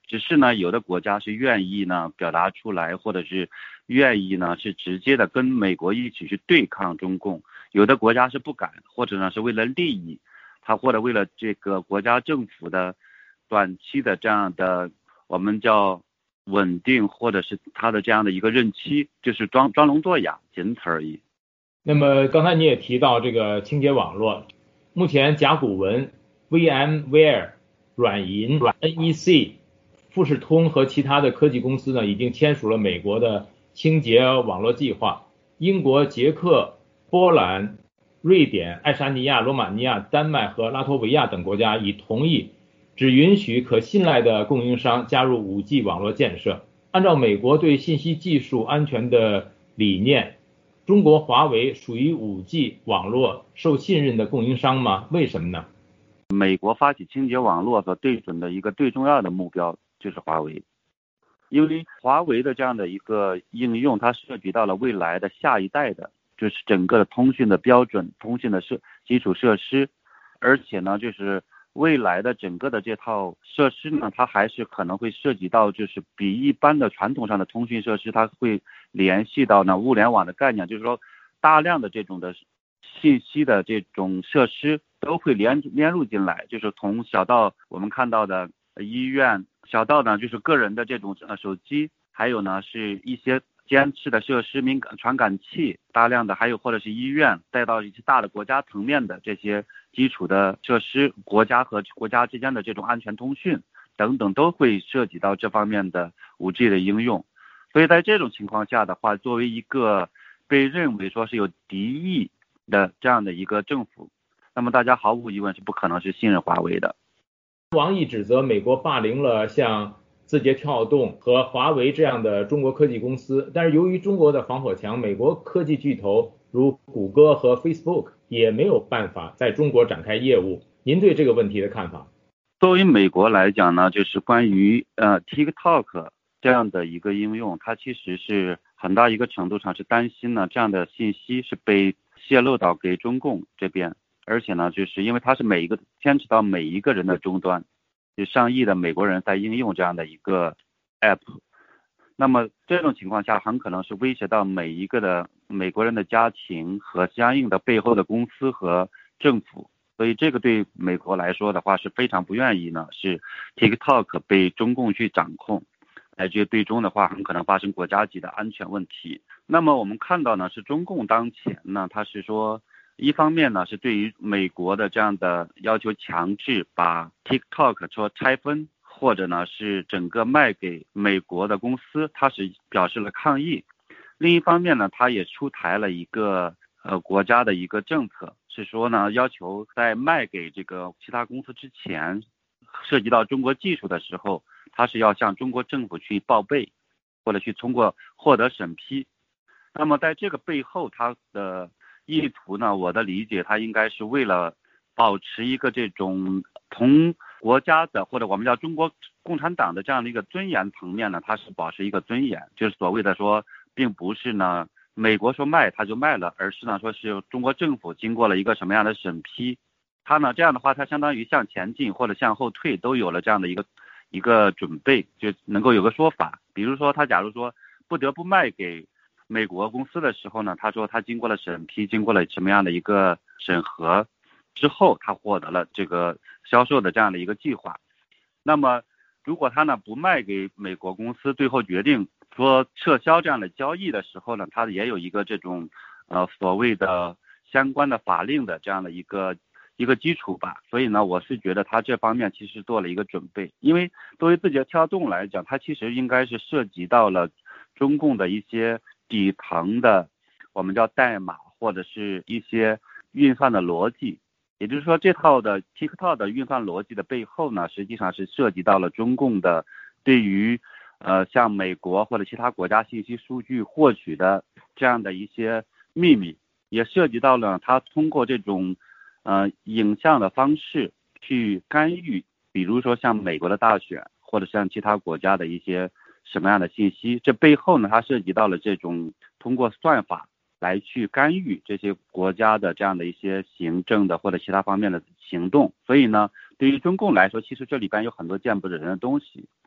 只是呢，有的国家是愿意呢表达出来，或者是愿意呢是直接的跟美国一起去对抗中共，有的国家是不敢，或者呢是为了利益，他或者为了这个国家政府的短期的这样的我们叫稳定，或者是他的这样的一个任期，就是装装聋作哑，仅此而已。 那么刚才你也提到这个清洁网络，目前甲骨文、VMware、软银、N E C、富士通和其他的科技公司呢，已经签署了美国的清洁网络计划。英国、捷克、波兰、瑞典、爱沙尼亚、罗马尼亚、丹麦和拉脱维亚等国家已同意只允许可信赖的供应商加入 五 G 网络建设。按照美国对信息技术安全的理念，中国华为属于 五 G 网络受信任的供应商吗？为什么呢？ 美国发起清洁网络所对准的一个最重要的目标就是华为，因为华为的这样的一个应用，它涉及到了未来的下一代的，就是整个的通讯的标准、通讯的设基础设施，而且呢，就是未来的整个的这套设施呢，它还是可能会涉及到，就是比一般的传统上的通讯设施，它会联系到呢物联网的概念，就是说大量的这种的信息的这种设施都会连连入进来，就是从小到我们看到的医院，小到呢就是个人的这种呃手机，还有呢是一些监视的设施、敏感传感器，大量的还有或者是医院，带到一些大的国家层面的这些基础的设施，国家和国家之间的这种安全通讯等等，都会涉及到这方面的 五 G 的应用。所以在这种情况下的话，作为一个被认为说是有敌意的这样的一个政府，那么大家毫无疑问是不可能是信任华为的。 王毅指责美国霸凌了像字节跳动和华为这样的中国科技公司，但是由于中国的防火墙，美国科技巨头如谷歌和 Facebook 也没有办法在中国展开业务。您对这个问题的看法？ 作为美国来讲呢，就是关于呃 TikTok 这样的一个应用，它其实是很大一个程度上是担心呢这样的信息是被泄露到给中共这边，而且呢就是因为它是每一个牵扯到每一个人的终端，就上亿的美国人在应用这样的一个 app， 那么这种情况下很可能是威胁到每一个的美国人的家庭和相应的背后的公司和政府，所以这个对美国来说的话是非常不愿意呢是 TikTok 被中共去掌控，乃至最终的话很可能发生国家级的安全问题。那么我们看到呢是中共当前呢，它是说一方面呢是对于美国的这样的要求强制把 TikTok 说拆分，或者呢是整个卖给美国的公司，它是表示了抗议。另一方面呢，它也出台了一个呃国家的一个政策，是说呢要求在卖给这个其他公司之前，涉及到中国技术的时候，它是要向中国政府去报备，或者去通过获得审批。那么在这个背后，它的意图呢，我的理解，它应该是为了保持一个这种同国家的或者我们叫中国共产党的这样的一个尊严层面呢，它是保持一个尊严，就是所谓的说，并不是呢美国说卖它就卖了，而是呢说是中国政府经过了一个什么样的审批，它呢这样的话，它相当于向前进或者向后退都有了这样的一个一个准备，就能够有个说法。比如说他假如说不得不卖给美国公司的时候呢，他说他经过了审批，经过了什么样的一个审核之后，他获得了这个销售的这样的一个计划。那么如果他呢不卖给美国公司，最后决定说撤销这样的交易的时候呢，他也有一个这种呃所谓的相关的法令的这样的一个一个基础吧。所以呢，我是觉得他这方面其实做了一个准备，因为作为字节跳动来讲，它其实应该是涉及到了中共的一些底层的我们叫代码或者是一些运算的逻辑，也就是说这套的 TikTok 的运算逻辑的背后呢，实际上是涉及到了中共的对于呃像美国或者其他国家信息数据获取的这样的一些秘密，也涉及到了它通过这种呃影像的方式去干预，比如说像美国的大选或者像其他国家的一些什么样的信息，这背后呢，它涉及到了这种通过算法来去干预这些国家的这样的一些行政的或者其他方面的行动。所以呢，对于中共来说，其实这里边有很多见不得人的东西。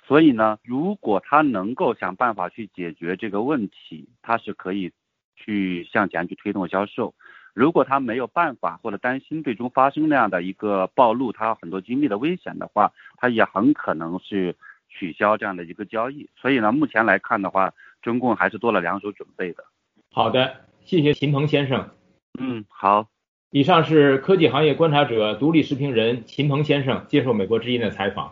所以呢，如果他能够想办法去解决这个问题，他是可以去向检安局推动销售。如果他没有办法或者担心最终发生那样的一个暴露他很多机密的危险的话，他也很可能是取消这样的一个交易。所以呢，目前来看的话，中共还是做了两手准备的。 好的，谢谢秦鹏先生。 嗯，好。 以上是科技行业观察者、独立时评人秦鹏先生接受美国之音的采访。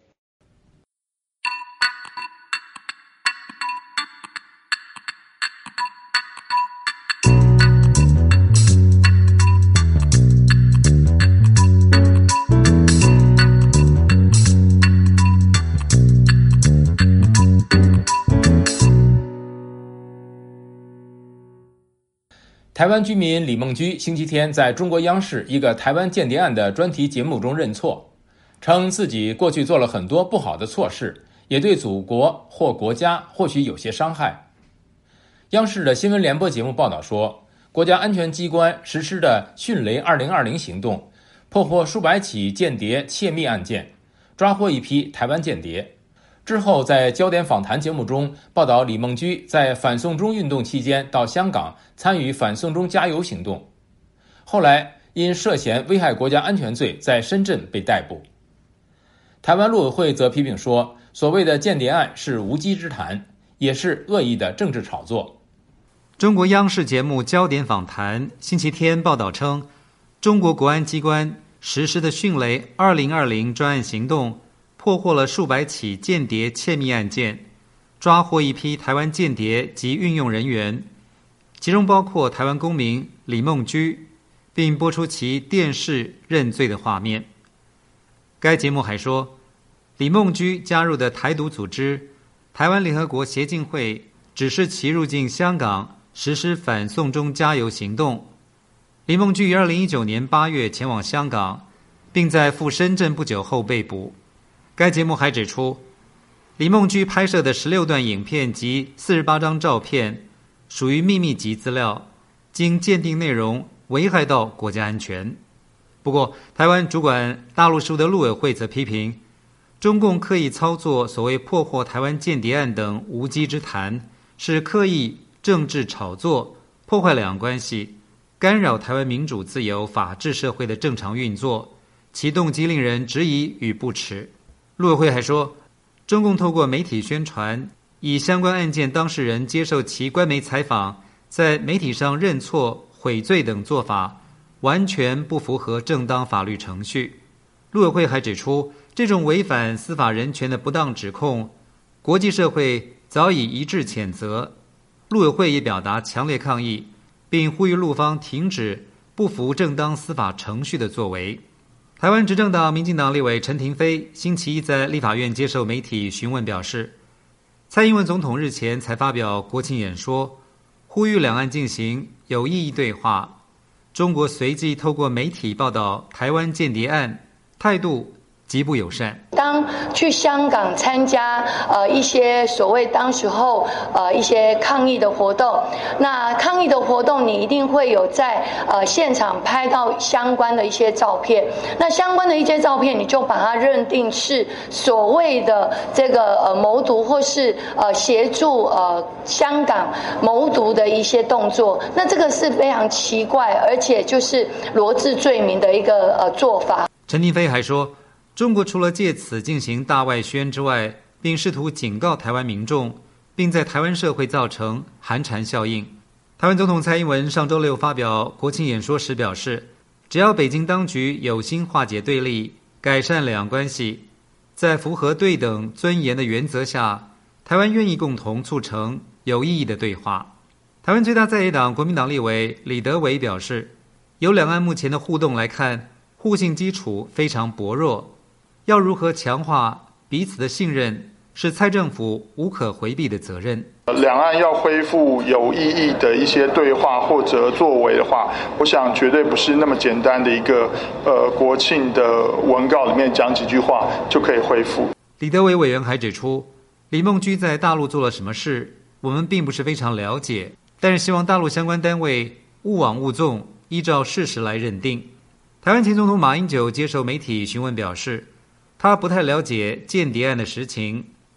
台湾居民李梦居星期天在中国央视一个台湾间谍案的专题节目中认错，称自己过去做了很多不好的错事，也对祖国或国家或许有些伤害。央视的新闻联播节目报道说，国家安全机关实施的迅雷二零二零行动，破获数百起间谍窃密案件，抓获一批台湾间谍。之后在焦点访谈节目中报道李梦居在反送中运动期间到香港参与反送中加油行动，后来因涉嫌危害国家安全罪在深圳被逮捕。台湾陆委会则批评说，所谓的间谍案是无稽之谈，也是恶意的政治炒作。 中国央视节目焦点访谈星期天报道称，中国国安机关实施的迅雷二零二零专案行动破获了数百起间谍窃密案件，抓获一批台湾间谍及运用人员，其中包括台湾公民李梦居，并播出其电视认罪的画面。该节目还说，李梦居加入的台独组织台湾联合国协进会指示其入境香港实施反送中加油行动。李梦居于二零一九年八月前往香港，并在赴深圳不久后被捕。该节目还指出，李梦居拍摄的十六段影片及四十八张照片属于秘密级资料，经鉴定内容危害到国家安全。不过，台湾主管大陆事务的陆委会则批评，中共刻意操作所谓破获台湾间谍案等无稽之谈，是刻意政治炒作，破坏两岸关系，干扰台湾民主自由法治社会的正常运作，其动机令人质疑与不耻。陆委会还说，中共透过媒体宣传，以相关案件当事人接受其官媒采访，在媒体上认错、悔罪等做法，完全不符合正当法律程序。陆委会还指出，这种违反司法人权的不当指控，国际社会早已一致谴责。陆委会也表达强烈抗议，并呼吁陆方停止不符正当司法程序的作为。台湾执政党民进党立委陈亭妃星期一在立法院接受媒体询问表示，蔡英文总统日前才发表国庆演说，呼吁两岸进行有意义对话。中国随即透过媒体报道台湾间谍案，态度极不友善。 当去香港参加呃一些所谓当时候呃一些抗议的活动，那抗议的活动你一定会有在呃现场拍到相关的一些照片，那相关的一些照片你就把它认定是所谓的这个呃谋独或是呃协助呃香港谋独的一些动作，那这个是非常奇怪，而且就是罗织罪名的一个呃做法。 陈亭妃还说，中国除了借此进行大外宣之外，并试图警告台湾民众，并在台湾社会造成寒蝉效应。台湾总统蔡英文上周六发表国庆演说时表示，只要北京当局有心化解对立，改善两岸关系，在符合对等尊严的原则下，台湾愿意共同促成有意义的对话。台湾最大在野党国民党立委李德维表示，由两岸目前的互动来看，互信基础非常薄弱，要如何强化彼此的信任，是蔡政府无可回避的责任。 两岸要恢复有意义的一些对话或者作为的话，我想绝对不是那么简单的一个呃国庆的文告里面讲几句话就可以恢复。 李德维委员还指出，李梦居在大陆做了什么事，我们并不是非常了解，但是希望大陆相关单位勿枉勿纵，依照事实来认定。台湾前总统马英九接受媒体询问表示，他不太了解间谍案的实情，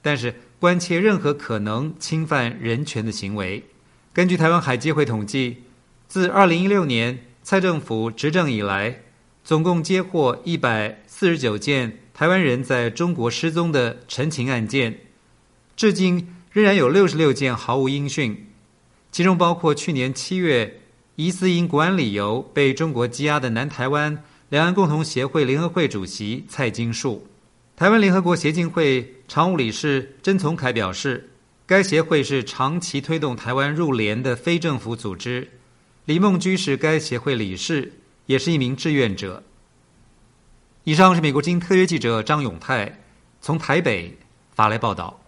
但是关切任何可能侵犯人权的行为。根据台湾海基会统计，自二零一六年蔡政府执政以来，总共接获一百四十九件台湾人在中国失踪的陈情案件，至今仍然有六十六件毫无音讯，其中包括去年七月疑似因国安理由被中国羁押的南台湾两岸共同协会联合会主席蔡金树。台湾联合国协进会常务理事曾从凯表示，该协会是长期推动台湾入联的非政府组织，李孟居是该协会理事，也是一名志愿者。以上是美国之音特约记者张永泰从台北发来报道。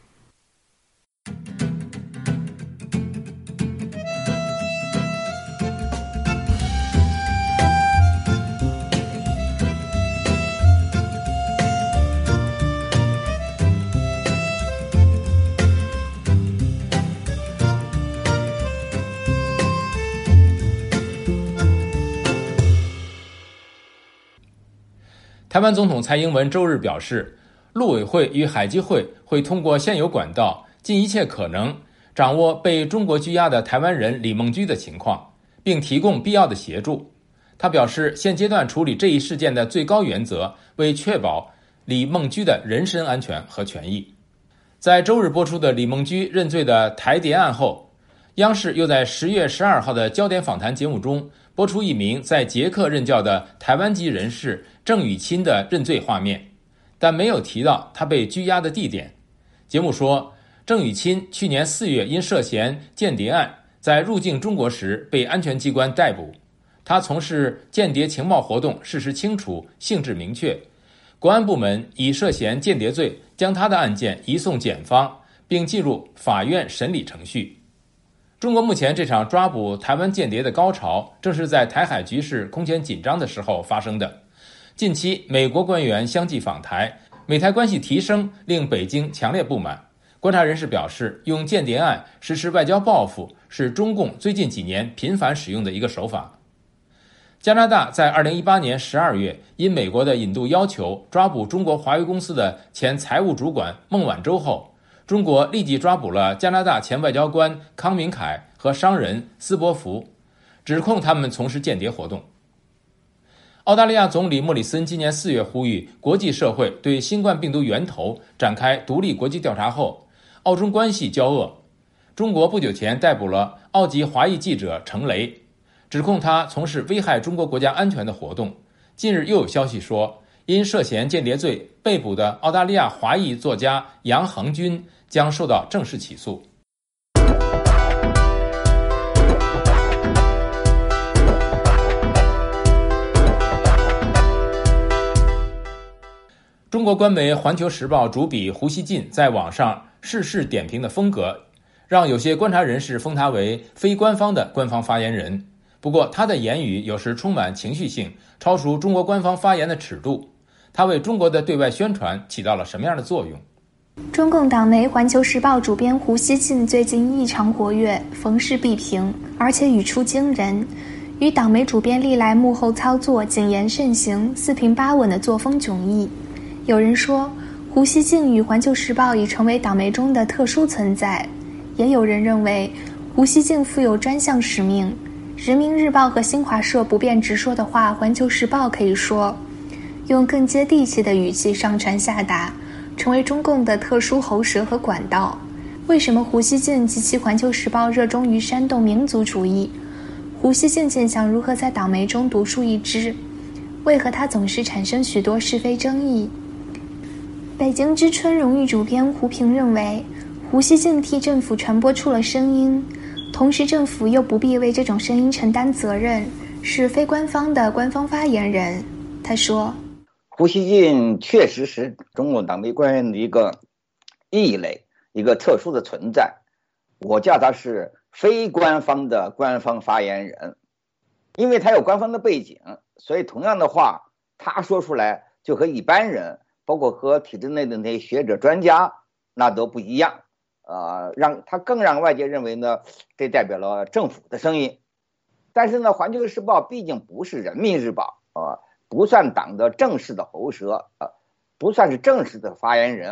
台湾总统蔡英文周日表示，陆委会与海基会会通过现有管道，尽一切可能掌握被中国拘押的台湾人李孟居的情况，并提供必要的协助。他表示，现阶段处理这一事件的最高原则为确保李孟居的人身安全和权益。在周日播出的李孟居认罪的台谍案后，央视又在十月十二号的焦点访谈节目中播出一名在捷克任教的台湾籍人士郑雨钦的认罪画面，但没有提到他被拘押的地点。节目说，郑雨钦去年四月因涉嫌间谍案，在入境中国时被安全机关逮捕。他从事间谍情报活动，事实清楚，性质明确。国安部门以涉嫌间谍罪将他的案件移送检方，并进入法院审理程序。中国目前这场抓捕台湾间谍的高潮，正是在台海局势空前紧张的时候发生的。近期美国官员相继访台，美台关系提升令北京强烈不满。观察人士表示，用间谍案实施外交报复是中共最近几年频繁使用的一个手法。加拿大在二零一八年十二月因美国的引渡要求抓捕中国华为公司的前财务主管孟晚舟后，中国立即抓捕了加拿大前外交官康明凯和商人斯伯福，指控他们从事间谍活动。澳大利亚总理莫里森今年四月呼吁国际社会对新冠病毒源头展开独立国际调查后，澳中关系交恶。中国不久前逮捕了澳籍华裔记者程雷，指控他从事危害中国国家安全的活动。近日又有消息说，因涉嫌间谍罪被捕的澳大利亚华裔作家杨恒军将受到正式起诉。中国官媒《环球时报》主笔胡锡进在网上世事点评的风格，让有些观察人士封他为非官方的官方发言人。不过他的言语有时充满情绪性，超出中国官方发言的尺度。他为中国的对外宣传起到了什么样的作用？ 中共党媒《环球时报》主编胡锡进最近异常活跃，逢事必评，而且语出惊人，与党媒主编历来幕后操作谨言慎行、四平八稳的作风迥异。有人说，胡锡进与《环球时报》已成为党媒中的特殊存在，也有人认为胡锡进负有专项使命。人民日报和新华社不便直说的话，《环球时报》可以说，用更接地气的语气上传下达，成为中共的特殊喉舌和管道。为什么胡锡进及其《环球时报》热衷于煽动民族主义？胡锡进现象如何在党媒中独树一帜？为何他总是产生许多是非争议？北京之春荣誉主编胡平认为，胡锡进替政府传播出了声音，同时政府又不必为这种声音承担责任，是非官方的官方发言人。他说， 胡锡进确实是中共党媒官员的一个异类，一个特殊的存在。我叫他是非官方的官方发言人，因为他有官方的背景，所以同样的话他说出来就和一般人，包括和体制内的那些学者专家那都不一样，呃，让他更让外界认为呢，这代表了政府的声音。但是呢，《环球时报》毕竟不是人民日报，呃，不算党的正式的喉舌，呃，不算是正式的发言人，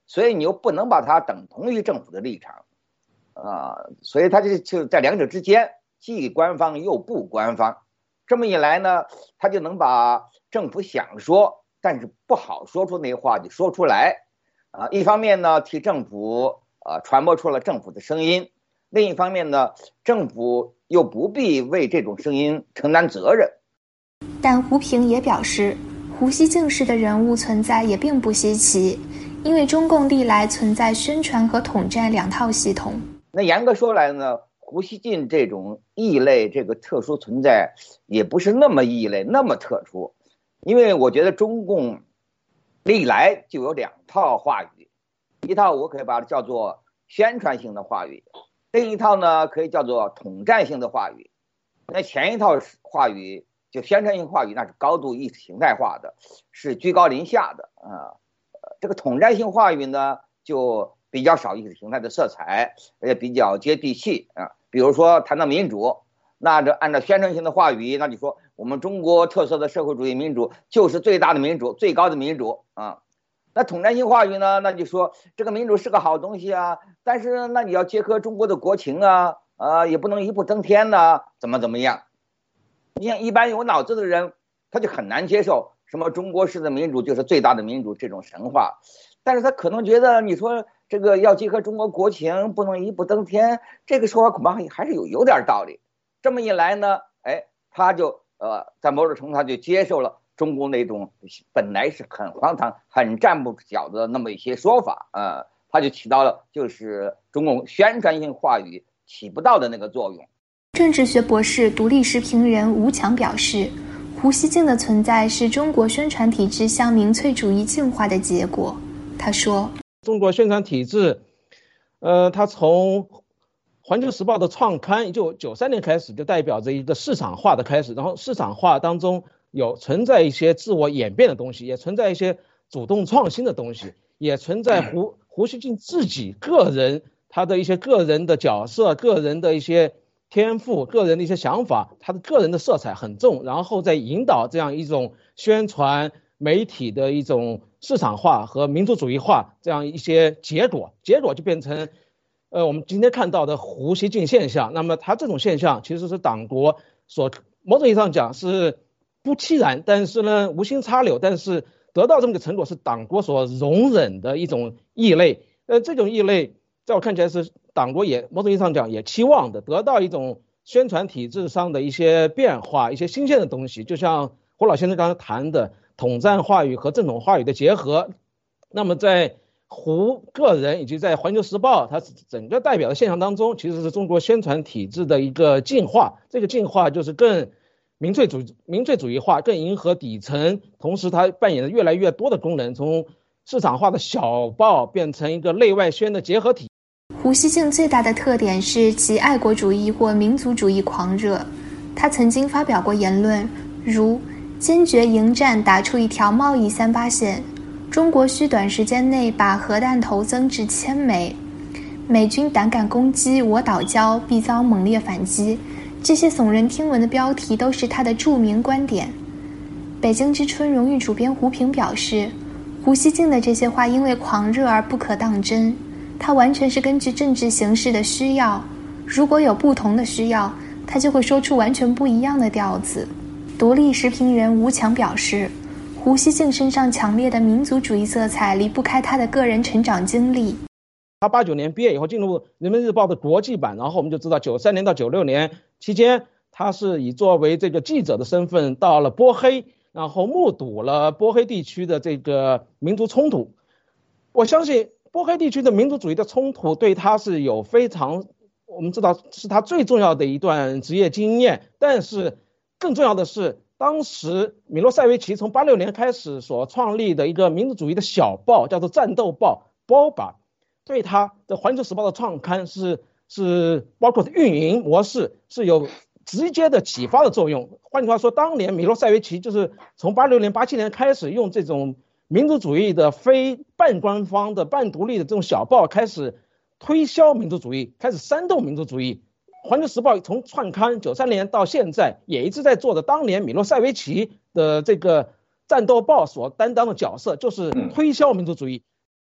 所以你又不能把它等同于政府的立场，啊、呃，所以它就就在两者之间，既官方又不官方。这么一来呢，他就能把政府想说但是不好说出那些话就说出来，啊、呃，一方面呢替政府呃传播出了政府的声音，另一方面呢，政府又不必为这种声音承担责任。 但胡平也表示，胡锡进式的人物存在也并不稀奇，因为中共历来存在宣传和统战两套系统。 那严格说来呢，胡锡进这种异类，这个特殊存在也不是那么异类，那么特殊。因为我觉得中共历来就有两套话语，一套我可以把它叫做宣传性的话语，另一套呢可以叫做统战性的话语。那前一套话语就宣传性话语，那是高度意识形态化的，是居高临下的啊。这个统战性话语呢，就比较少意识形态的色彩，也比较接地气啊。比如说谈到民主，那这按照宣传性的话语，那你说我们中国特色的社会主义民主就是最大的民主，最高的民主啊。那统战性话语呢，那就说这个民主是个好东西啊，但是那你要结合中国的国情啊，呃，也不能一步登天呐、啊，怎么怎么样。你像一般有脑子的人，他就很难接受什么中国式的民主就是最大的民主这种神话，但是他可能觉得你说这个要结合中国国情，不能一步登天，这个说法恐怕还是有有点道理。这么一来呢，哎，他就呃在某种程度上就接受了中国那种本来是很荒唐、很站不住脚的那么一些说法，呃，他就起到了就是中共宣传性话语起不到的那个作用。 政治学博士、独立时评人吴强表示，胡锡进的存在是中国宣传体制向民粹主义进化的结果。他说， 中国宣传体制，呃，它从环球时报的创刊一九九三年开始，就代表着一个市场化的开始，然后市场化当中有存在一些自我演变的东西，也存在一些主动创新的东西，也存在胡胡锡进自己个人他的一些个人的角色、个人的一些天赋、个人的一些想法，他的个人的色彩很重，然后再引导这样一种宣传媒体的一种市场化和民族主义化这样一些结果，结果就变成呃我们今天看到的胡锡进现象。那么他这种现象其实是党国所某种意义上讲是不期然，但是呢无心插柳，但是得到这么个成果是党国所容忍的一种异类。呃，这种异类在我看起来是党国也某种意义上讲也期望的，得到一种宣传体制上的一些变化，一些新鲜的东西，就像胡老先生刚才谈的统战话语和正统话语的结合。那么在胡个人以及在环球时报它整个代表的现象当中，其实是中国宣传体制的一个进化，这个进化就是更民粹主义民粹主义化，更迎合底层，同时它扮演了越来越多的功能，从市场化的小报变成一个内外宣的结合体。 胡锡进最大的特点是其爱国主义或民族主义狂热。他曾经发表过言论，如坚决迎战打出一条贸易三八线，中国需短时间内把核弹头增至千枚，美军胆敢攻击我岛礁必遭猛烈反击。这些耸人听闻的标题都是他的著名观点。北京之春荣誉主编胡平表示，胡锡进的这些话因为狂热而不可当真，他完全是根据政治形势的需要，如果有不同的需要，他就会说出完全不一样的调子。独立时评人吴强表示，胡锡进身上强烈的民族主义色彩离不开他的个人成长经历。 他八九年毕业以后进入人民日报的国际版，然后我们就知道九三年到九六年期间，他是以作为这个记者的身份到了波黑，然后目睹了波黑地区的这个民族冲突。我相信波黑地区的民族主义的冲突对他是有非常，我们知道是他最重要的一段职业经验，但是更重要的是当时米洛塞维奇从八六年开始所创立的一个民族主义的小报叫做战斗报 Boba， 对他的环球时报的创刊是是包括运营模式是有直接的启发的作用。换句话说，当年米洛塞维奇就是从八六年八七年开始用这种民族主义的非半官方的半独立的这种小报开始推销民族主义，开始煽动民族主义。环球时报从创刊九三年到现在也一直在做的当年米洛塞维奇的这个战斗报所担当的角色，就是推销民族主义。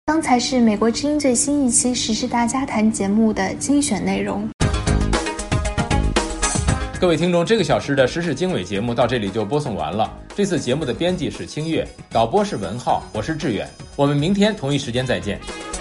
刚才是美国之音最新一期时事大家谈节目的精选内容。 各位听众，这个小时的时事经纬节目到这里就播送完了。这次节目的编辑是清月，导播是文浩，我是志远。我们明天同一时间再见。